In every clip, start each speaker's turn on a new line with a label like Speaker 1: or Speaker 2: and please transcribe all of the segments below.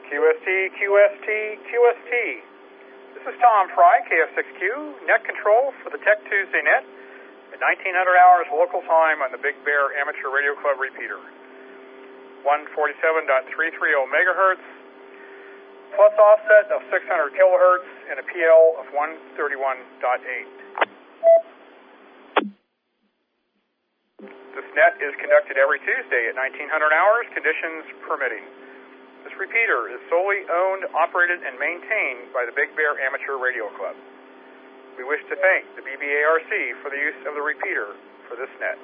Speaker 1: QST, QST, QST. This is Tom Fry, KF6Q, net control for the Tech Tuesday net at 1900 hours local time on the Big Bear Amateur Radio Club repeater. 147.330 megahertz, plus offset of 600 kilohertz and a PL of 131.8. This net is conducted every Tuesday at 1900 hours, conditions permitting. This repeater is solely owned, operated, and maintained by the Big Bear Amateur Radio Club. We wish to thank the BBARC for the use of the repeater for this net.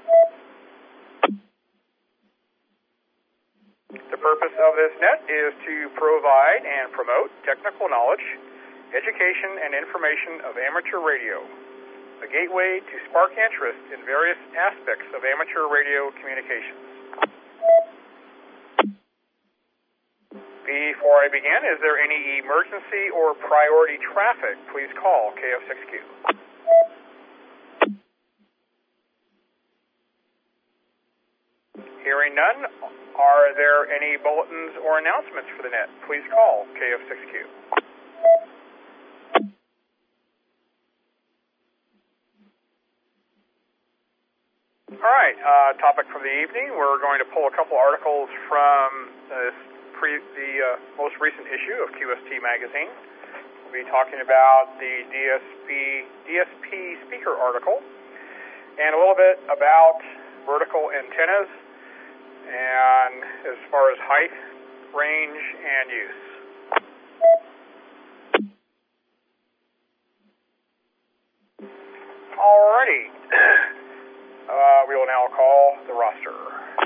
Speaker 1: The purpose of this net is to provide and promote technical knowledge, education, and information of amateur radio, a gateway to spark interest in various aspects of amateur radio communications. Before I begin, is there any emergency or priority traffic? Please call KF6Q. Hearing none, are there any bulletins or announcements for the net? Please call KF6Q. All right, topic from the evening. We're going to pull a couple articles from the most recent issue of QST Magazine. We'll be talking about the DSP speaker article and a little bit about vertical antennas and as far as height, range, and use. Alrighty. We will now call the roster.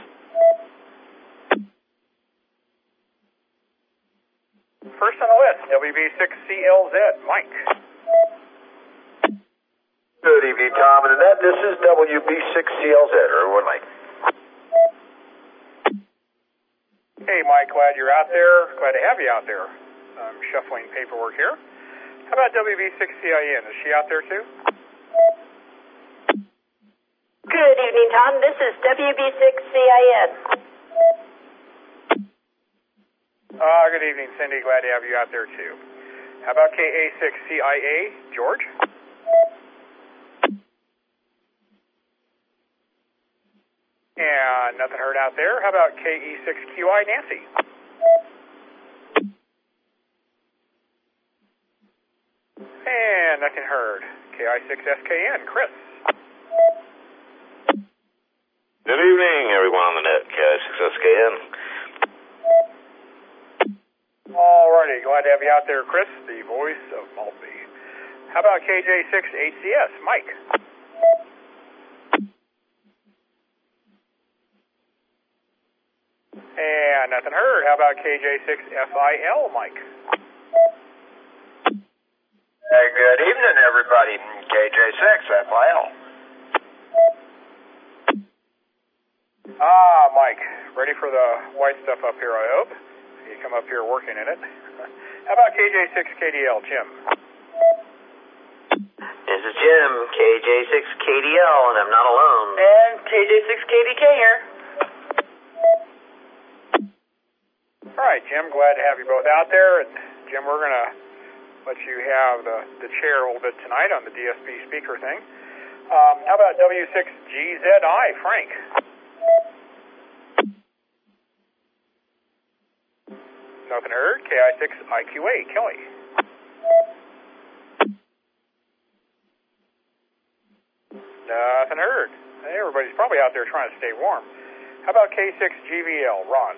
Speaker 1: First on the list, WB6CLZ, Mike.
Speaker 2: Good evening, Tom and Annette. This is WB6CLZ, everyone, Mike.
Speaker 1: Hey, Mike, glad you're out there. Glad to have you out there. I'm shuffling paperwork here. How about WB6CIN? Is she out there too?
Speaker 3: Good evening, Tom. This is WB6CIN.
Speaker 1: Good evening, Cindy. Glad to have you out there too. How about KA6CIA, George? And nothing heard out there. How about KE6QI, Nancy? And nothing heard. KI6SKN, Chris?
Speaker 4: Good evening, everyone on the net. KI6SKN.
Speaker 1: Alrighty, glad to have you out there, Chris, the voice of Maltby. How about KJ6HCS, Mike? And nothing heard. How about KJ6FIL, Mike?
Speaker 2: Good evening, everybody. KJ6FIL.
Speaker 1: Mike, ready for the white stuff up here, I hope. You come up here working in it. How about KJ6KDL, Jim?
Speaker 5: This is Jim, KJ6KDL, and I'm not alone.
Speaker 3: And KJ6KDK here.
Speaker 1: All right, Jim, glad to have you both out there. And Jim, we're going to let you have the chair a little bit tonight on the DSP speaker thing. How about W6GZI, Frank? Nothing heard. KI6IQA, Kelly. Nothing heard. Everybody's probably out there trying to stay warm. How about K6GVL, Ron?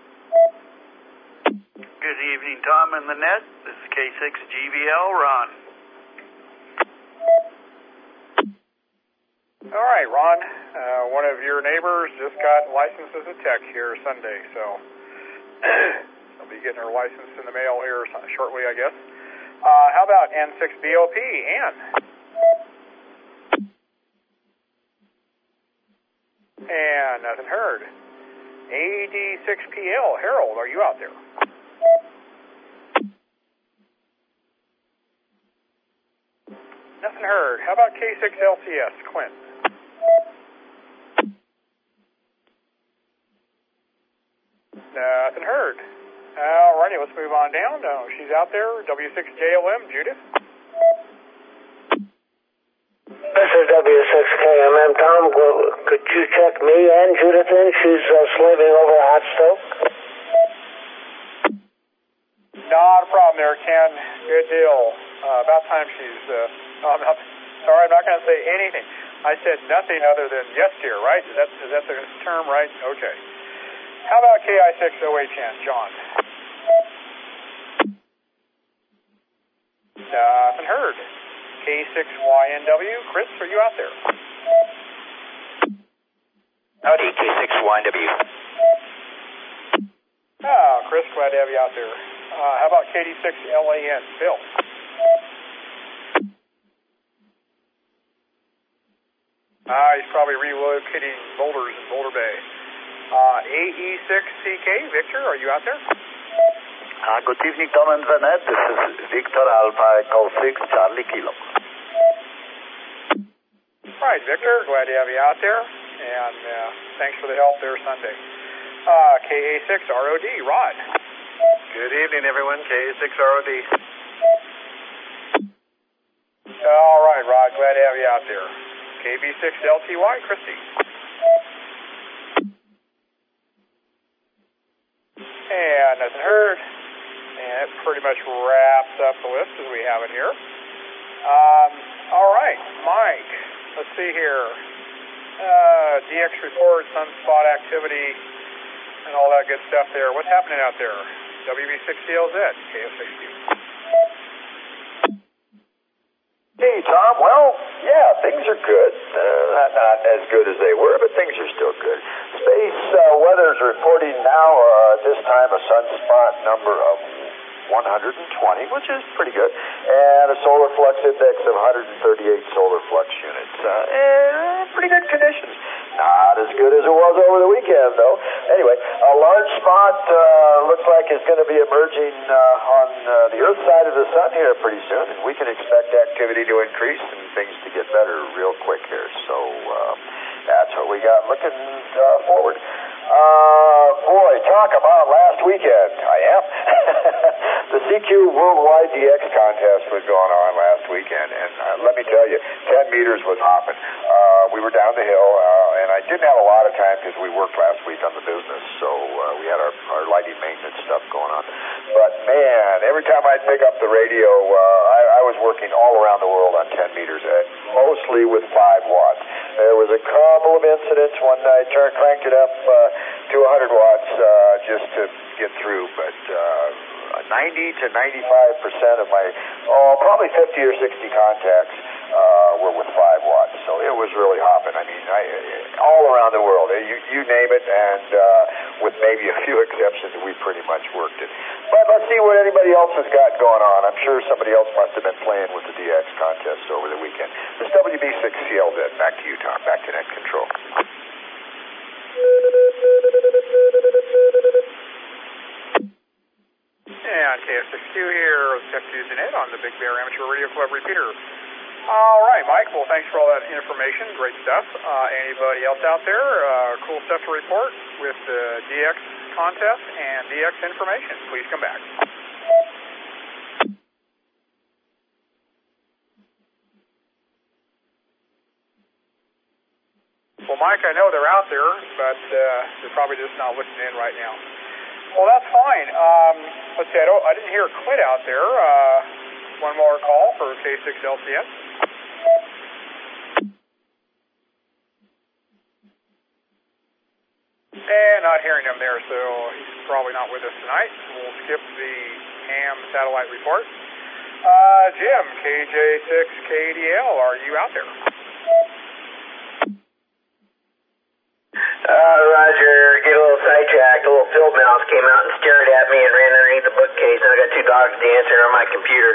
Speaker 6: Good evening, Tom and the net. This is K6GVL, Ron.
Speaker 1: All right, Ron. One of your neighbors just got licensed as a tech here Sunday, so I'll be getting her license in the mail here shortly, I guess. How about N6BOP, Ann? And nothing heard. AD6PL, Harold, are you out there? Nothing heard. How about K6LCS, Clint? Nothing heard. Alrighty, Alrighty, let's move on down. She's out there. W6JLM, Judith.
Speaker 7: This is W6KMM, Tom. Could you check me and Judith in? She's slaving over a hot stove.
Speaker 1: Not a problem there, Ken. Good deal. About time she's... I'm not going to say anything. I said nothing other than yes, dear, right? Is that the term, right? Okay. How about KI6OHN, John? Nothing heard. K6YNW, Chris, are you out there?
Speaker 5: Howdy, K6YNW.
Speaker 1: Oh, Chris, glad to have you out there. How about KD6LAN, Bill? He's probably relocating boulders in Boulder Bay. AE6CK, Victor, are you out there?
Speaker 6: Good evening, Tom and Vanette. This is Victor Alpha Echo 6, Charlie Kilo.
Speaker 1: All right, Victor, glad to have you out there. And thanks for the help there Sunday. KA6ROD, Rod.
Speaker 2: Good evening, everyone. KA6ROD.
Speaker 1: All right, Rod, glad to have you out there. KB6LTY, Christy. And nothing heard. And it pretty much wraps up the list as we have it here. All right, Mike, let's see here. DX report, sunspot activity, and all that good stuff there. What's happening out there? WB6CLZ, KF60.
Speaker 2: Hey, Tom. Well, yeah, things are good. Not as good as they were, but things are still good. Space weather's reporting now at this time a sunspot number of 120, which is pretty good, and a solar flux index of 138 solar flux units. Pretty good conditions. Not as good as it was over the weekend, though. Anyway, a large spot looks like is going to be emerging on the Earth side of the sun here pretty soon, and we can expect activity to increase and things to get better real quick here. So that's what we got looking forward. Boy, talk about last weekend. I am. The CQ Worldwide DX contest was going on last weekend, and let me tell you, 10 meters was hopping. We were down the hill, and I didn't have a lot of time because we worked last week on the business, so we had our lighting maintenance stuff going on. But, man, every time I'd pick up the radio, I was working all around the world on 10 meters, mostly with 5 watts. There was a couple of incidents when I cranked it up to 100 watts just to get through, but 90 to 95% of my, probably 50 or 60 contacts were with 5 watts, so it was really hopping. I mean, all around the world, you name it, and with maybe a few exceptions, we pretty much worked it. But let's see what anybody else has got going on. I'm sure somebody else must have been playing with the DX contest over the weekend. This is WB6CLZ. Back to you, Tom. Back to net control.
Speaker 1: And KF6Q here, Tech Tuesday Net on the Big Bear Amateur Radio Club repeater. All right, Mike. Well, thanks for all that information. Great stuff. Anybody else out there? Cool stuff to report with the DX contest and DX information. Please come back. Well, Mike, I know they're out there, but they're probably just not listening in right now. Well, that's fine. Let's see, I didn't hear Clint out there. One more call for K6LCS. And not hearing him there, so he's probably not with us tonight. We'll skip the ham satellite report. Jim, KJ6KDL, are you out there?
Speaker 5: Roger, get a little sidetracked. A little field mouse came out and stared at me and ran underneath the bookcase, and I got 2 dogs dancing on my computer.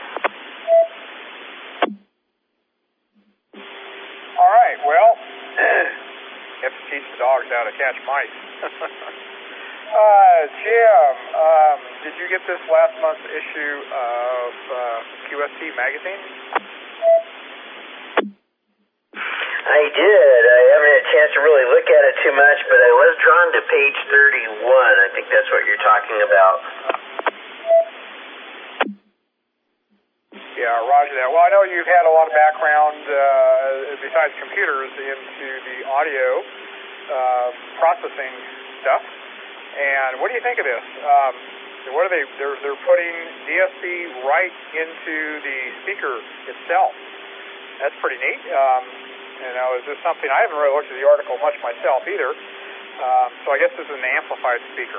Speaker 1: All right, well, have to teach the dogs how to catch mice. Jim, did you get this last month's issue of QST magazine?
Speaker 5: I did. I haven't had a chance to really look at it too much, but I was drawn to page 31. I think that's what you're talking about.
Speaker 1: Yeah, roger that. Well, I know you've had a lot of background, besides computers, into the audio processing stuff. And what do you think of this? What are they? They're putting DSP right into the speaker itself. That's pretty neat. Is this something I haven't really looked at the article much myself either? So I guess this is an amplified speaker.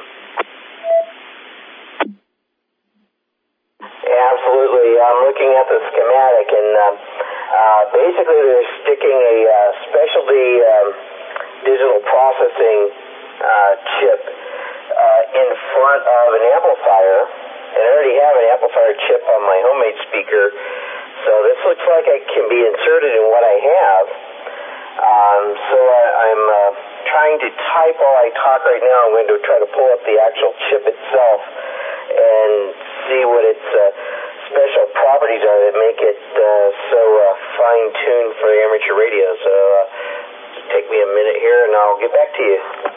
Speaker 5: Yeah, absolutely. I'm looking at the schematic, and basically they're sticking a specialty digital processing chip in front of an amplifier, and I already have an amplifier chip on my homemade speaker, so this looks like it can be inserted in what I have. So I'm trying to type while I talk right now. I'm going to try to pull up the actual chip itself and see what its special properties are that make it so fine-tuned for amateur radio. So just take me a minute here, and I'll get back to you.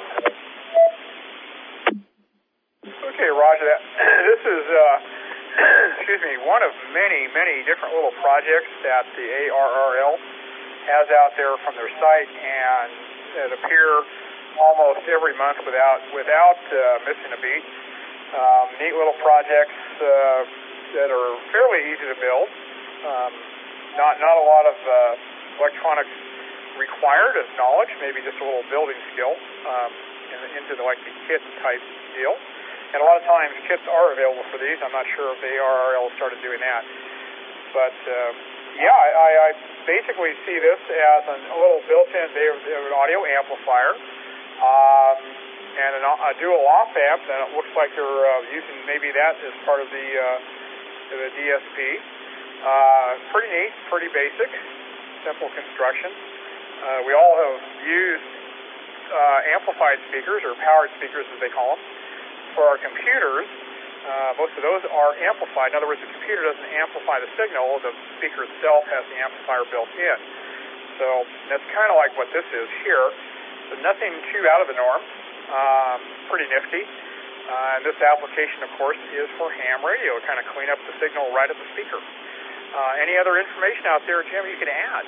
Speaker 1: Okay, roger that. This is, one of many, many different little projects that the ARRL has out there from their site, and that appear almost every month without missing a beat. Neat little projects that are fairly easy to build. Not a lot of electronics required as knowledge, maybe just a little building skill into the kit type deal. And a lot of times kits are available for these. I'm not sure if the ARRL started doing that. But I basically see this as a little built-in, they have an audio amplifier and a dual op amp, and it looks like they're using maybe that as part of the DSP. Pretty neat, pretty basic, simple construction. We all have used amplified speakers, or powered speakers as they call them, for our computers. Most of those are amplified. In other words, the computer doesn't amplify the signal. The speaker itself has the amplifier built in. So that's kind of like what this is here. So nothing too out of the norm. Pretty nifty. And this application, of course, is for ham radio, kind of clean up the signal right at the speaker. Any other information out there, Jim, you can add?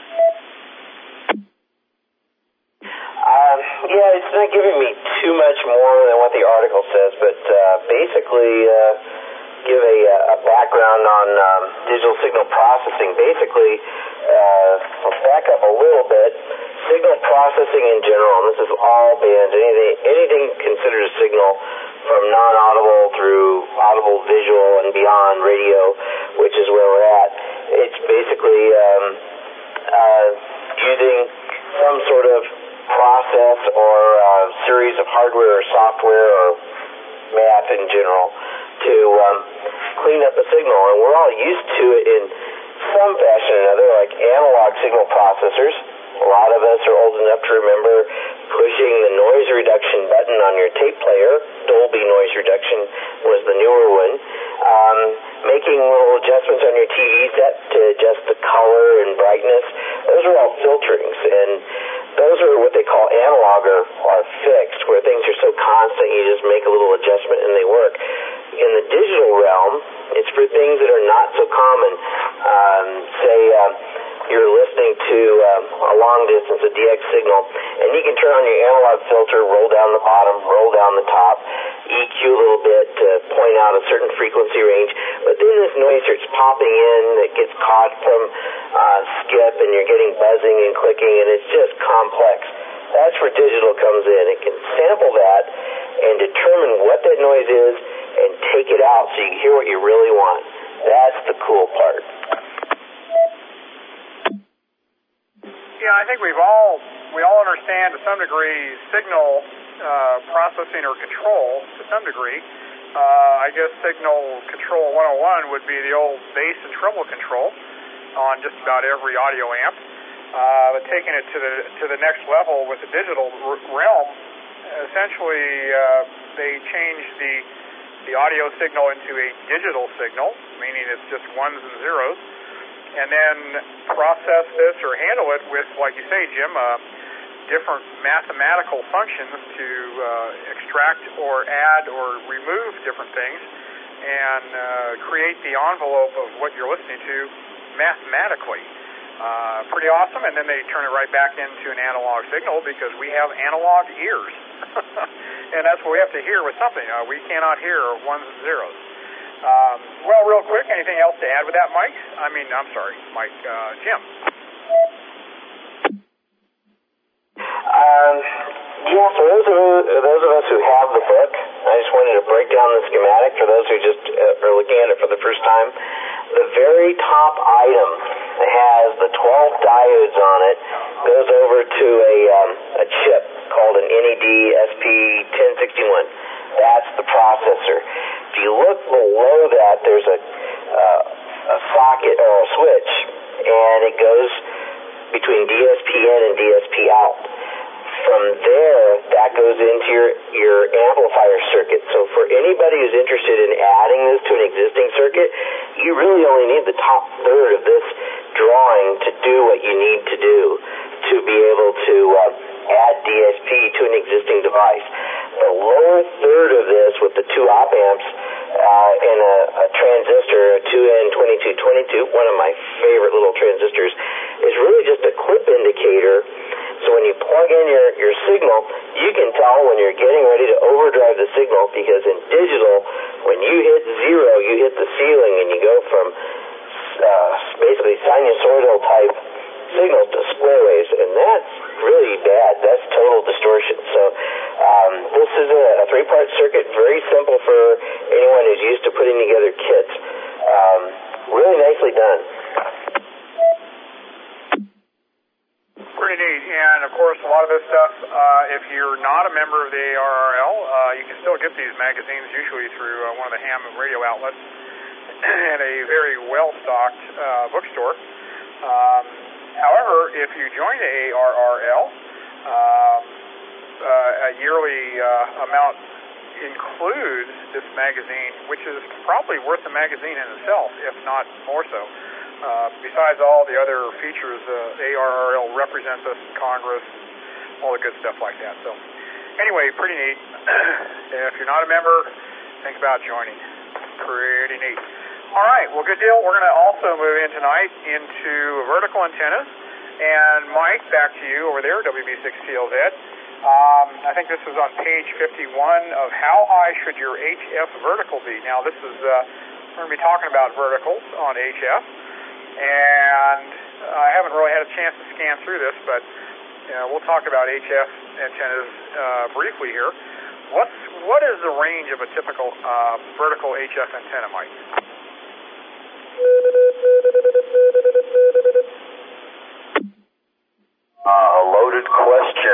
Speaker 5: Yeah, it's not giving me too much more than what the article says, but basically give a background on digital signal processing. Basically, I'll back up a little bit. Signal processing in general, and this is all bands, anything considered a signal from non-audible through audible, visual, and beyond radio, which is where we're at. It's basically using some sort of process or series of hardware or software or math in general to clean up the signal. And we're all used to it in some fashion or another, like analog signal processors. A lot of us are old enough to remember pushing the noise reduction button on your tape player. Dolby noise reduction was the newer one. Making little adjustments on your TV set to adjust the color and brightness. Those are all filterings, and those are what they call analog or fixed, where things are so constant you just make a little adjustment and they work. In the digital realm, it's for things that are not so common. Say you're listening to a long distance, a DX signal, and you can turn on your analog filter, roll down the bottom, roll down the top, EQ a little bit to point out a certain frequency range, but then this noise starts popping in that gets caught from skip, and you're getting buzzing and clicking, and it's just complex. That's where digital comes in. It can sample that and determine what that noise is and take it out so you can hear what you really want. That's the cool part.
Speaker 1: Yeah, I think we all understand to some degree signal processing or control to some degree. I guess signal control 101 would be the old bass and treble control on just about every audio amp. But taking it to the next level with the digital realm, essentially they change the audio signal into a digital signal, meaning it's just ones and zeros, and then process this or handle it with, like you say, Jim, different mathematical functions to extract or add or remove different things and create the envelope of what you're listening to mathematically. Pretty awesome, and then they turn it right back into an analog signal because we have analog ears. And that's what we have to hear with something. We cannot hear ones and zeros. Well, real quick, anything else to add with that, Mike? I'm sorry, Mike, Jim.
Speaker 5: Yeah, for those of us who have the book, I just wanted to break down the schematic for those who just are looking at it for the first time. The very top item has the 12 diodes on it, goes over to a chip called an NED SP1061. That's the processor. If you look below that, there's a socket or a switch, and it goes between DSP in and DSP out. From there, that goes into your amplifier circuit. So for anybody who's interested in adding this to an existing circuit, you really only need the top third of this drawing to do what you need to do to be able to add DSP to an existing device. The lower third of this with the two op amps and a transistor, a 2N2222, one of my favorite little transistors, is really just a clip indicator. So when you plug in your signal, you can tell when you're getting ready to overdrive the signal, because in digital, when you hit zero, you hit the ceiling and you go from basically sinusoidal type signals to square waves, and that's really bad. That's total distortion. So this is a three-part circuit, very simple for anyone who's used to putting together kits. Really nicely done.
Speaker 1: Pretty neat, and of course, a lot of this stuff, if you're not a member of the ARRL, you can still get these magazines usually through one of the ham radio outlets and a very well-stocked bookstore. However, if you join the ARRL, a yearly amount includes this magazine, which is probably worth the magazine in itself, if not more so. Besides all the other features, ARRL represents us in Congress, all the good stuff like that. So anyway, pretty neat. If you're not a member, think about joining. Pretty neat. All right, well, good deal. We're going to also move in tonight into vertical antennas. And Mike, back to you over there, WB6TLZ. I think this is on page 51 of how high should your HF vertical be. Now, this is, we're going to be talking about verticals on HF. And I haven't really had a chance to scan through this, but we'll talk about HF antennas briefly here. What is the range of a typical vertical HF antenna, Mike?
Speaker 2: A loaded question.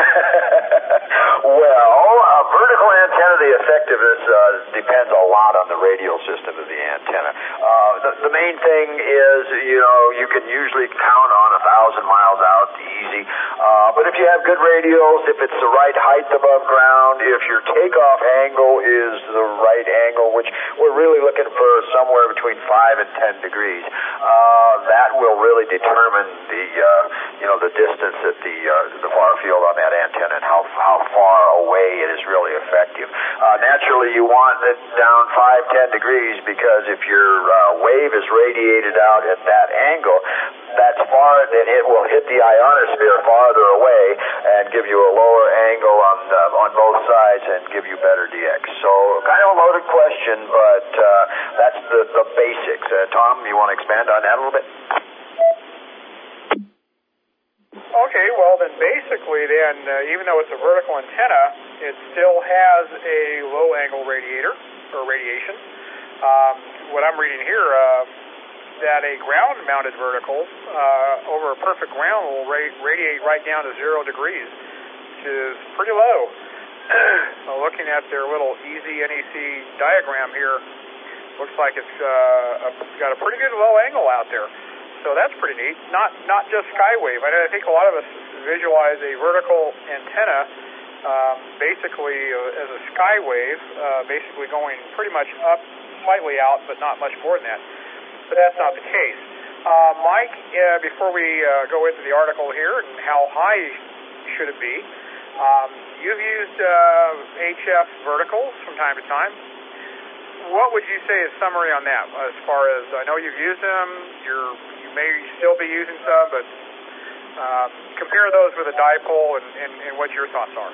Speaker 2: Well, vertical antenna, the effectiveness depends a lot on the radial system of the antenna. The main thing is, you can usually count on 1,000 miles out easy. But if you have good radials, if it's the right height above ground, if your takeoff angle is the right angle, which we're really looking for somewhere between 5 and 10 degrees, that will really determine the distance at the far field on that antenna and how far away it is really effective. Naturally, you want it down 5-10 degrees, because if your wave is radiated out at that angle, that's far, then it will hit the ionosphere farther away and give you a lower angle on both sides and give you better DX. So kind of a loaded question, but that's the basics. Tom, you want to expand on that a little bit?
Speaker 1: Okay, well then basically even though it's a vertical antenna, it still has a low angle radiator or radiation. What I'm reading here, that a ground mounted vertical over a perfect ground will radiate right down to 0 degrees, which is pretty low. Looking at their little easy NEC diagram here, looks like it's got a pretty good low angle out there. So that's pretty neat. Not just skywave. I think a lot of us visualize a vertical antenna basically as a skywave, basically going pretty much up, slightly out, but not much more than that. But that's not the case. Mike, before we go into the article here and how high should it be, you've used HF verticals from time to time. what would you say is summary on that? As far as I know, you've used them. You may still be using some, but compare those with a dipole and what your thoughts are.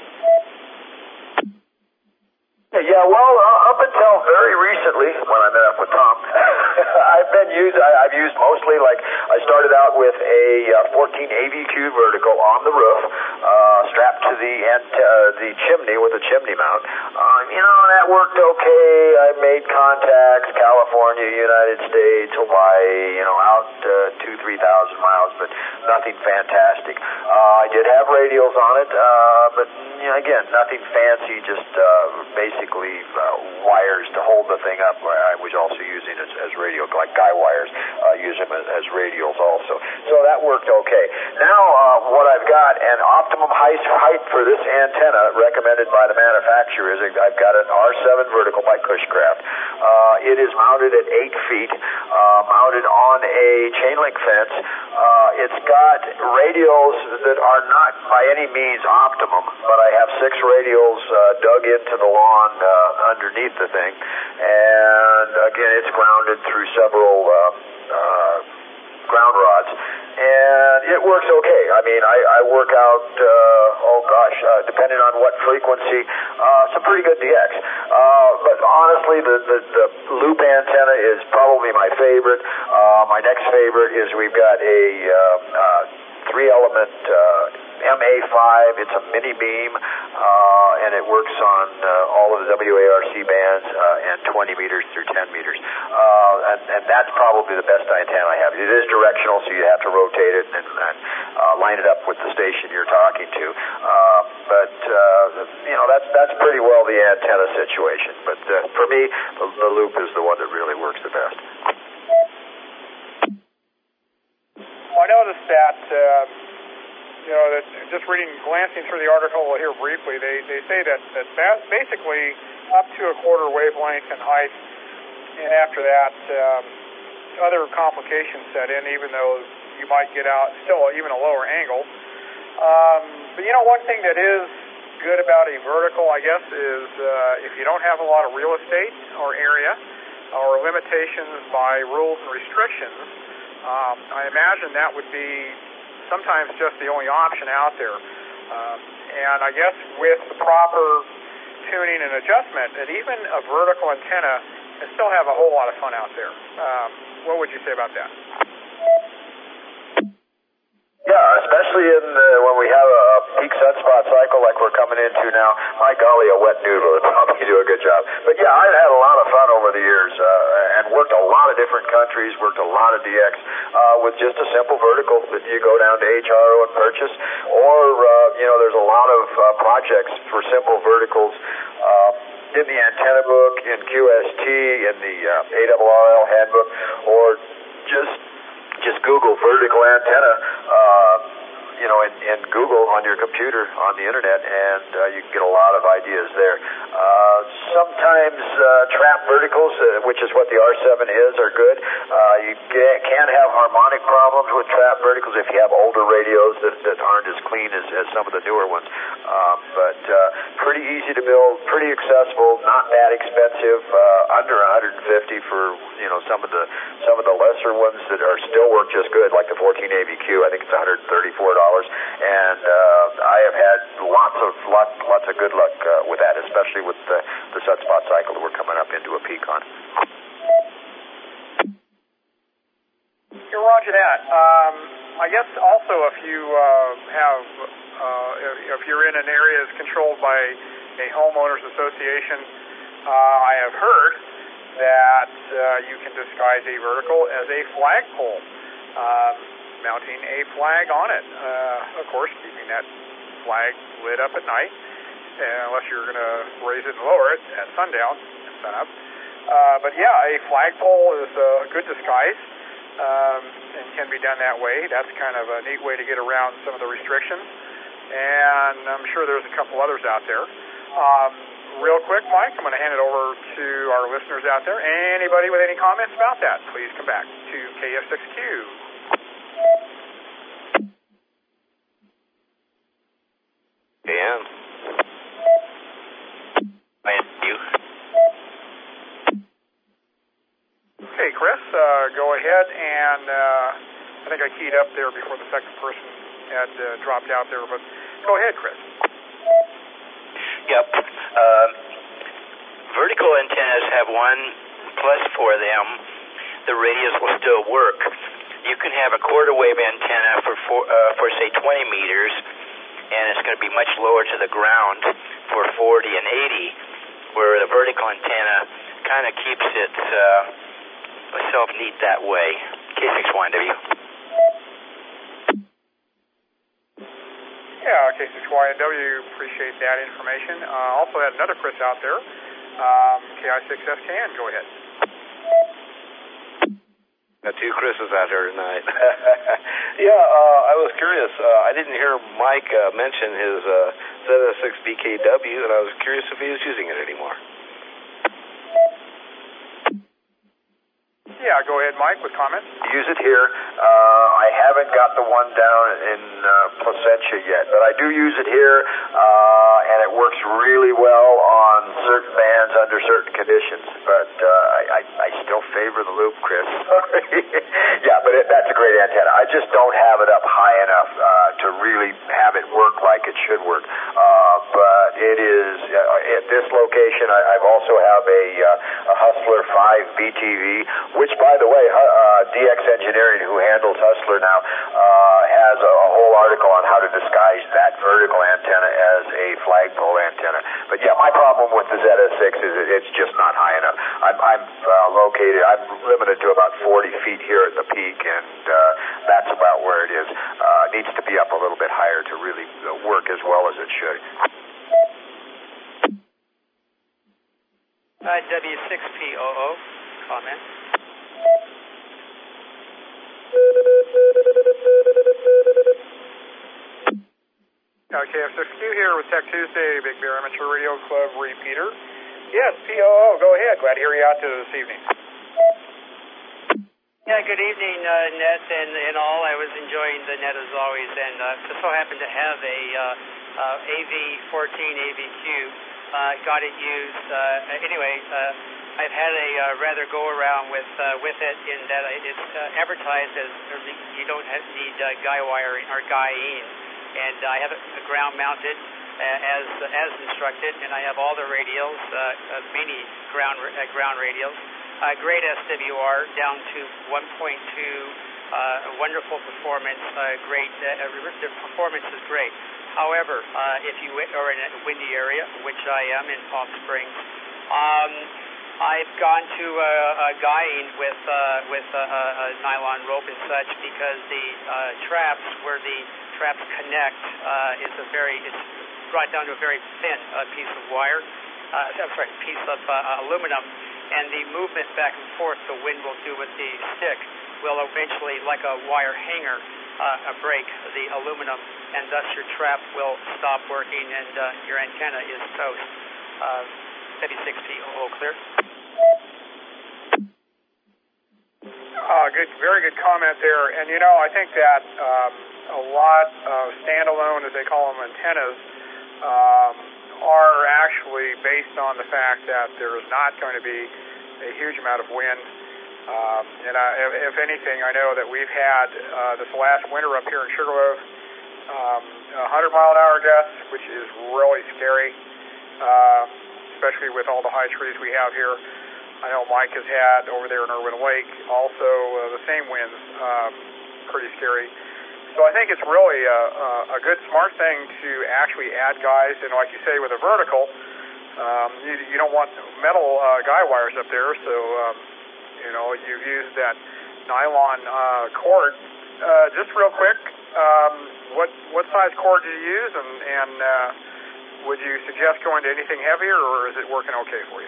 Speaker 2: Yeah, well, up until very recently, when I met up with Tom, I've used mostly, like, I started out with a 14 AVQ vertical on the roof, strapped to the chimney with a chimney mount. That worked okay. I made contacts, California, United States, Hawaii, out 2,000, 3,000 miles, but nothing fantastic. I did have radials on it, but, again, nothing fancy, just basically wires to hold the thing up. I was also using it as radio, like guy wires, use them as radials also. So that worked okay. Now what I've got, an optimum height for this antenna recommended by the manufacturer is I've got an R7 vertical by Cushcraft. It is mounted at 8 feet, mounted on a chain link fence. It's got radials that are not by any means optimum, but I have 6 radials dug into the lawn underneath the thing, and again, it's grounded through several ground rods, and it works okay. I mean, I work out, depending on what frequency, some pretty good DX. But honestly, the loop antenna is probably my favorite. My next favorite is we've got a 3-element MA5. It's a mini beam, and it works on all of the WARC bands and 20 meters through 10 meters. And that's probably the best antenna I have. It is directional, so you have to rotate it and line it up with the station you're talking to. That's pretty well the antenna situation. But for me, the loop is the one that really works the best.
Speaker 1: Well, I noticed that, that just glancing through the article here briefly, they say that basically up to a quarter wavelength in height, and after that, other complications set in, even though you might get out still even a lower angle. But one thing that is good about a vertical, I guess, is if you don't have a lot of real estate or area or limitations by rules and restrictions, I imagine that would be sometimes just the only option out there. And I guess with the proper tuning and adjustment, that even a vertical antenna can still have a whole lot of fun out there. What would you say about that?
Speaker 2: Yeah, especially when we have a peak sunspot cycle like we're coming into now. My golly, a wet noodle would probably do a good job. But yeah, I've had a lot of fun over the years and worked a lot of different countries, worked a lot of DX with just a simple vertical that you go down to HRO and purchase. Or, there's a lot of projects for simple verticals in the antenna book, in QST, in the ARRL handbook, or just Google vertical antenna, in Google on your computer on the internet, and you can get a lot of ideas there. Sometimes trap verticals, which is what the R7 is, are good. You can have harmonic problems with trap verticals if you have older radios that aren't as clean as some of the newer ones. But pretty easy to build, pretty accessible, not that expensive, under $150 for some of the lesser ones that are still work just good, like the 14 AVQ. I think it's $134, and I have had lots of good luck with that, especially with the sunspot cycle that we're coming up into a peak on.
Speaker 1: Roger that. I guess also if you if you're in an area that's controlled by a homeowners association, I have heard that you can disguise a vertical as a flagpole, mounting a flag on it. Of course, keeping that flag lit up at night, unless you're going to raise it and lower it at sundown and sun up. But yeah, a flagpole is a good disguise. And can be done that way. That's kind of a neat way to get around some of the restrictions. And I'm sure there's a couple others out there. Real quick, Mike, I'm going to hand it over to our listeners out there. Anybody with any comments about that, please come back to KF6Q.
Speaker 4: Dan? Thank you.
Speaker 1: Okay, Chris, go ahead, and I think I keyed up there before the second person had dropped out there, but go ahead, Chris.
Speaker 8: Yep. Vertical antennas have one plus for them. The radios will still work. You can have a quarter wave antenna for say 20 meters, and it's going to be much lower to the ground for 40 and 80, where the vertical antenna kind of keeps itself neat that way. K6YNW.
Speaker 1: Yeah, K6YNW, appreciate that information. Also had another Chris out there, KI6SKN, go ahead.
Speaker 4: Got two Chris's out here tonight.
Speaker 9: Yeah, I was curious. I didn't hear Mike mention his ZS6BKW, and I was curious if he was using it anymore.
Speaker 1: Yeah, go ahead, Mike, with comments.
Speaker 2: Use it here. I haven't got the one down in Placentia yet, but I do use it here, and it works really well on certain bands under certain conditions. But I still favor the loop, Chris. Yeah, but that's a great antenna. I just don't have it up high enough to really have it work like it should work. But it is at this location. I've also have a Hustler 5 BTV, which, by the way, DX Engineering, who handles Hustler now, has a whole article on how to disguise that vertical antenna as a flagpole antenna. But yeah, my problem with the ZS6 is it's just not high enough. I'm limited to about 40 feet here at the peak, and that's about where it is. Needs to be up a little bit higher to really work as well as it should.
Speaker 10: W6POO, comment.
Speaker 1: KF6Q here with Tech Tuesday, Big Bear Amateur Radio Club repeater. Yes, POO, go ahead. Glad to hear you out this evening.
Speaker 10: Yeah, good evening, Net and all. I was enjoying the Net as always, and just so happened to have a AV14 AVQ. Got it used. Anyway, I've had a rather go around with it in that it's advertised as you don't need guy wiring or guying, and I have it ground mounted as instructed, and I have all the radials, many ground radials. Great SWR down to 1.2, wonderful performance, great, the performance is great. However, if you are in a windy area, which I am in Palm Springs, I've gone to guying with a nylon rope and such, because the traps, where the traps connect, it's brought down to a very thin piece of wire, piece of aluminum, and the movement back and forth the wind will do with the stick will eventually, like a wire hanger, break the aluminum, and thus your trap will stop working and your antenna is toast. W6POO, clear?
Speaker 1: Good, very good comment there. And I think that a lot of standalone, as they call them, antennas, are actually based on the fact that there is not going to be a huge amount of wind. And if anything, I know that we've had this last winter up here in Sugarloaf, 100-mile-an-hour gusts, which is really scary, especially with all the high trees we have here. I know Mike has had over there in Irwin Lake also the same winds, pretty scary. So I think it's really a good, smart thing to actually add guys, and like you say, with a vertical, you don't want metal guy wires up there, so you've used that nylon cord. Just real quick, what size cord do you use, and would you suggest going to anything heavier, or is it working okay for you?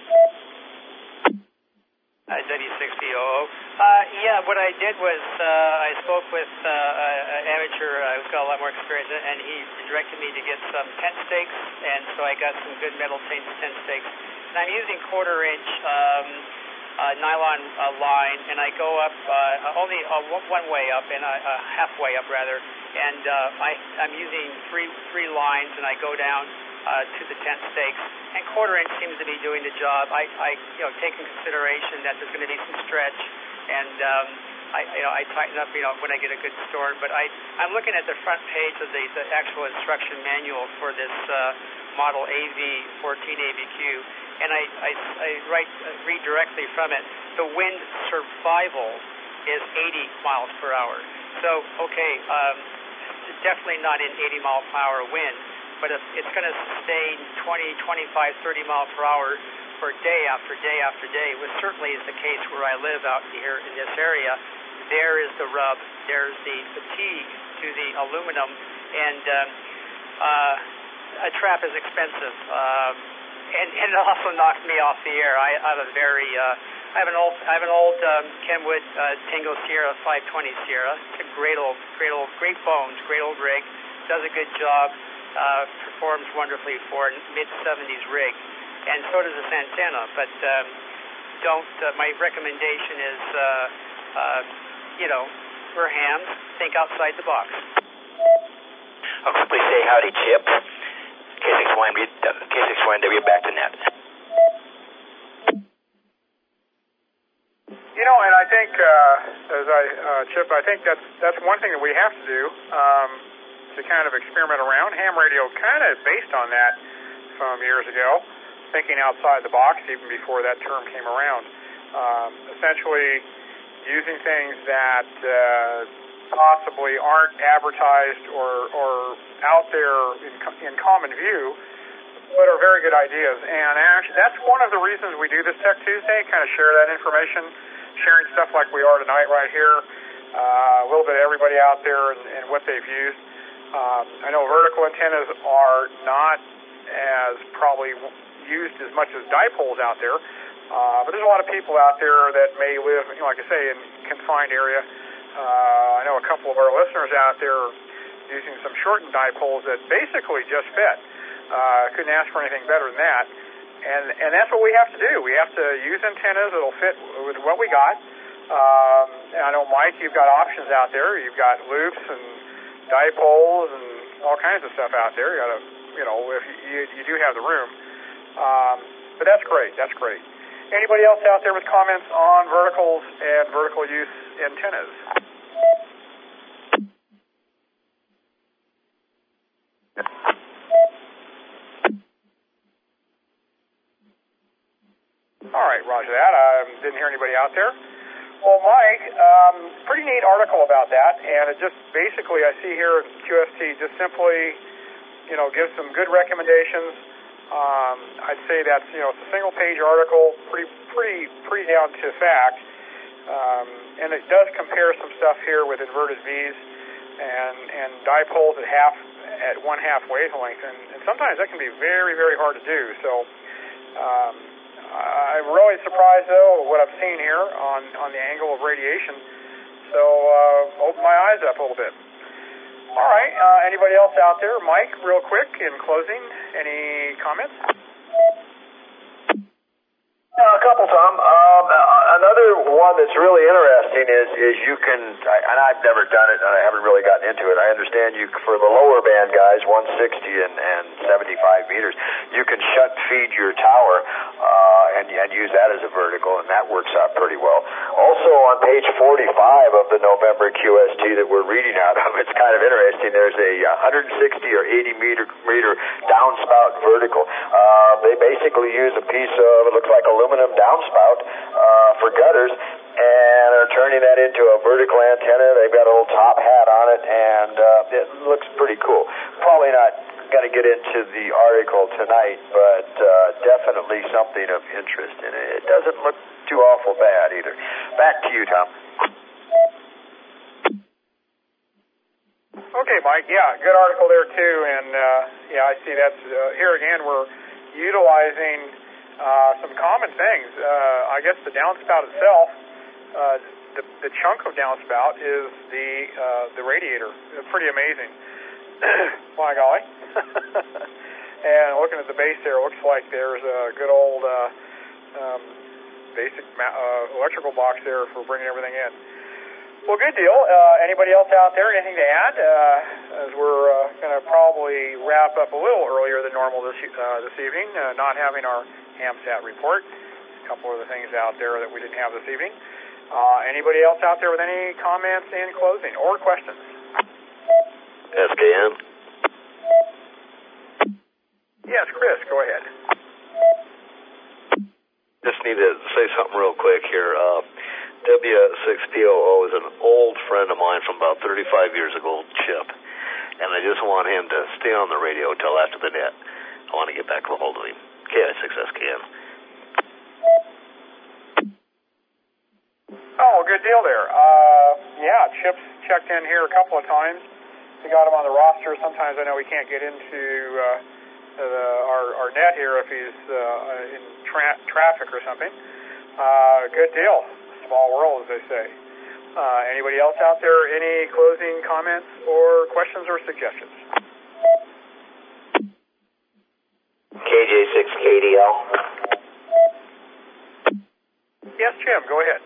Speaker 10: W6POO. Yeah, what I did was I spoke with an amateur who's got a lot more experience, and he directed me to get some tent stakes, and so I got some good metal tent stakes. And I'm using quarter-inch nylon line, and I go up only one way up, and halfway up rather, and I'm using three lines, and I go down to the tent stakes, and quarter-inch seems to be doing the job. I take in consideration that there's going to be some stretch, and I tighten up, when I get a good storm. But I'm looking at the front page of the actual instruction manual for this model AV14ABQ, and I read directly from it. The wind survival is 80 miles per hour. So, definitely not in 80 mile per hour wind, but if it's going to sustain 20, 25, 30 miles per hour for day after day after day, which certainly is the case where I live out here in this area, there is the rub. There's the fatigue to the aluminum, and a trap is expensive, and it also knocked me off the air. I have an old Kenwood Tango Sierra 520 Sierra. It's a great bones, great old rig. Does a good job. Performs wonderfully for a mid-70s rig, and so does this antenna. But my recommendation is, we're hams. Think outside the box.
Speaker 8: I'll quickly say howdy, Chip. KSX1W back to net.
Speaker 1: And I think, Chip, I think that's one thing that we have to do to kind of experiment around. Ham radio kind of based on that some years ago, thinking outside the box even before that term came around. Essentially using things that possibly aren't advertised or out there in common view, but are very good ideas. And actually, that's one of the reasons we do this Tech Tuesday, kind of share that information, sharing stuff like we are tonight right here, a little bit of everybody out there and what they've used. I know vertical antennas are not as probably used as much as dipoles out there, but there's a lot of people out there that may live, like I say, in confined area. I know a couple of our listeners out there using some shortened dipoles that basically just fit. Couldn't ask for anything better than that. And that's what we have to do. We have to use antennas that'll fit with what we got. And I know, Mike, you've got options out there. You've got loops and dipoles and all kinds of stuff out there. You got to, if you do have the room. But that's great. That's great. Anybody else out there with comments on verticals and vertical use antennas? All right, roger that. I didn't hear anybody out there. Well, Mike, pretty neat article about that, and it just basically, I see here at QST, just simply, gives some good recommendations. I'd say that's, it's a single-page article, pretty down to fact, and it does compare some stuff here with inverted V's and dipoles at one-half wavelength, and sometimes that can be very, very hard to do. So I'm really surprised, though, what I've seen here on the angle of radiation. So open my eyes up a little bit. All right. Anybody else out there? Mike, real quick, in closing, any comments?
Speaker 2: A couple, Tom. Another one that's really interesting is you can, and I've never done it, and I haven't really gotten into it. I understand you, for the lower band guys, 160 and 75 meters, you can shut feed your tower and use that as a vertical, and that works out pretty well. Also, on page 45 of the November QST that we're reading out of, it's kind of interesting. There's a 160 or 80 meter downspout vertical. They basically use a piece of, it looks like aluminum downspout for gutters, and are turning that into a vertical antenna. They've got a little top hat on it, and it looks pretty cool. Probably not going to get into the article tonight, but definitely something of interest, and it doesn't look too awful bad either. Back to you, Tom.
Speaker 1: Okay, Mike. Yeah, good article there too, and I see that's here again. We're utilizing some common things. I guess the downspout itself, the chunk of downspout is the radiator. It's pretty amazing. My golly. And looking at the base there, it looks like there's a good old basic electrical box there for bringing everything in. Well, good deal. Anybody else out there, anything to add? As we're going to probably wrap up a little earlier than normal this evening, not having our HAMSAT report. A couple of the things out there that we didn't have this evening. Anybody else out there with any comments in closing or questions?
Speaker 4: SKN?
Speaker 1: Yes, Chris, go ahead.
Speaker 4: Just need to say something real quick here. W6POO is an old friend of mine from about 35 years ago, Chip, and I just want him to stay on the radio until after the net. I want to get back a hold of him. KI6SKN.
Speaker 1: Oh, good deal there. Yeah, Chip's checked in here a couple of times. We got him on the roster. Sometimes I know we can't get into our net here if he's in traffic or something. Good deal. Small world, as they say. Anybody else out there? Any closing comments or questions or suggestions?
Speaker 5: KJ6KDL.
Speaker 1: Yes, Jim, go ahead.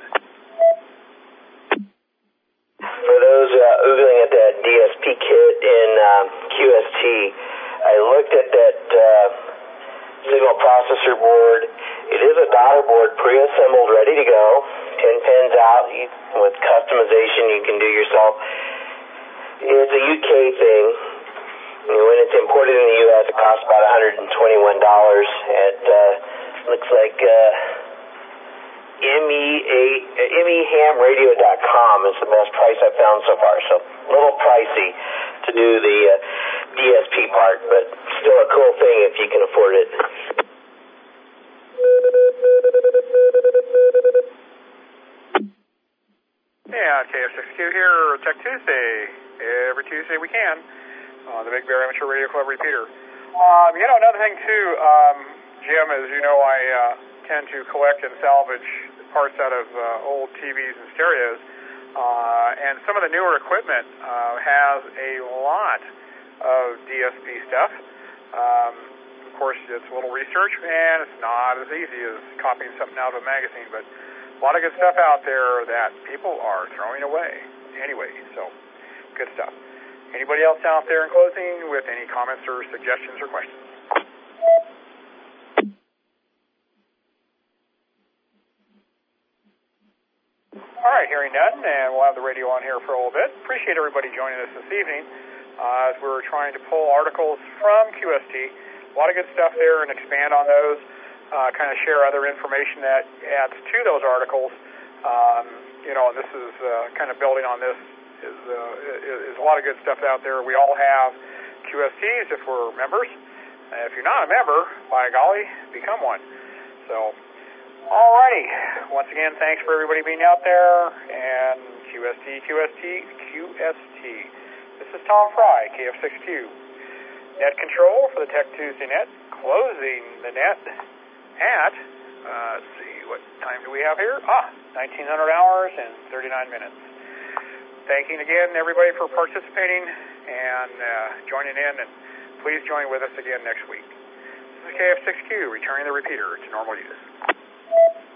Speaker 5: For those oogling at that DSP kit in QST, I looked at that signal processor board. It is a daughter board, pre-assembled, ready to go. 10 pins out with customization you can do yourself. It's a UK thing. When it's imported in the U.S., it costs about $121. It looks like mehamradio.com is the best price I've found so far. So a little pricey to do the DSP part, but still a cool thing if you can afford it.
Speaker 1: Yeah, KF6Q here, Tech Tuesday. Every Tuesday we can. The Big Bear Amateur Radio Club repeater. Another thing too, Jim, as you know, I tend to collect and salvage parts out of old TVs and stereos, and some of the newer equipment has a lot of DSP stuff. Of course, it's a little research, and it's not as easy as copying something out of a magazine, but a lot of good stuff out there that people are throwing away anyway, so good stuff. Anybody else out there in closing with any comments or suggestions or questions? All right, hearing none, and we'll have the radio on here for a little bit. Appreciate everybody joining us this evening as we're trying to pull articles from QST. A lot of good stuff there and expand on those, kind of share other information that adds to those articles. And this is kind of building on this. Is a lot of good stuff out there. We all have QSTs if we're members. If you're not a member, by golly, become one. So, alrighty. Once again, thanks for everybody being out there. And QST. This is Tom Fry, KF6Q. Net control for the Tech Tuesday net. Closing the net at, let's see, what time do we have here? 1900 hours and 39 minutes. Thanking again everybody for participating and joining in, and please join with us again next week. This is KF6Q, returning the repeater to normal use.